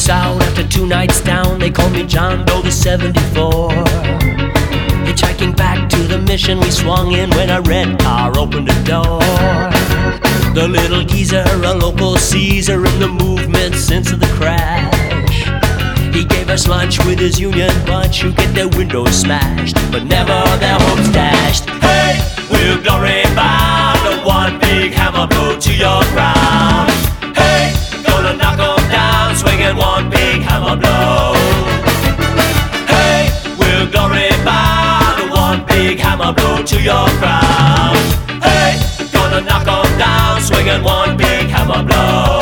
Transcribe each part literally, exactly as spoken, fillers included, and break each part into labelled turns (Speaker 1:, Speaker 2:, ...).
Speaker 1: us out after two nights down. They called me John Doe the seventy-four. Hitchhiking back to the mission, we swung in when a red car opened the door. The little geezer, a local Caesar in the movement since the crash. He gave us lunch with his union bunch who get their windows smashed, but never their homes dashed. Hey, we're glory bound, the one big hammer blow to your crown. Hey, gonna knock 'em down, swinging one big hammer blow. Hey, we're glory bound, the one big hammer blow to your crown. Hey, gonna knock 'em down, swinging one big hammer blow.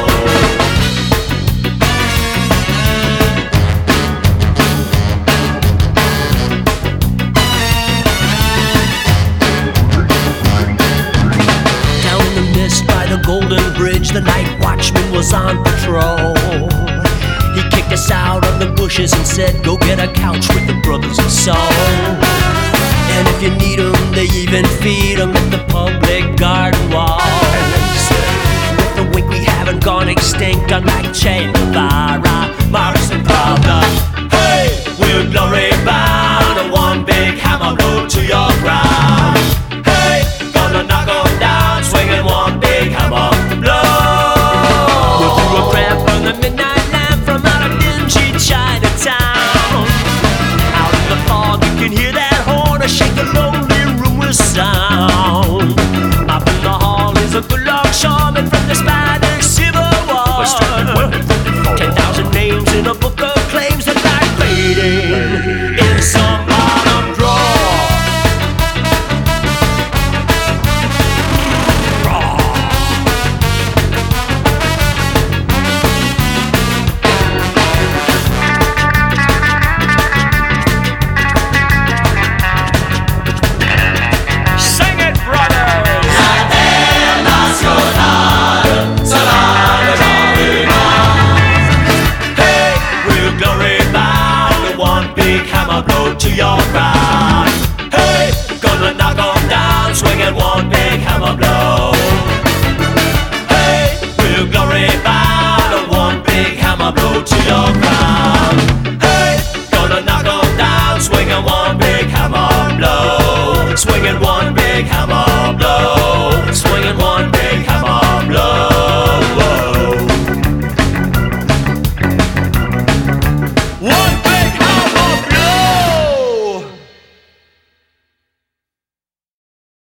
Speaker 1: Golden Bridge, the night watchman was on patrol. He kicked us out of the bushes and said, go get a couch with the brothers of soul. And if you need 'em, they even feed 'em at the public garden walls. With the wink, we haven't gone extinct, unlike Che Guevara, Marx and Pravda. Hey, we're glory bound, and one big hammer blow to your crown. Hey, gonna knock 'em down, swinging one big hammer blow. We'll do a prayer from the midnight lamp from out of dingy Chinatown. Out in the fog you can hear that horn or shake the lonely room with sound. Up in the hall is a good longshoreman from the Spanish Civil War. Ten thousand names in a book of claims that lie fading in some bottom drawer. To your crown. Hey, gonna knock 'em down, swinging one big hammer blow. Hey, we're glory bound, and one big hammer blow to your crown. Hey, gonna knock 'em down, swinging one big hammer blow, swinging one big hammer.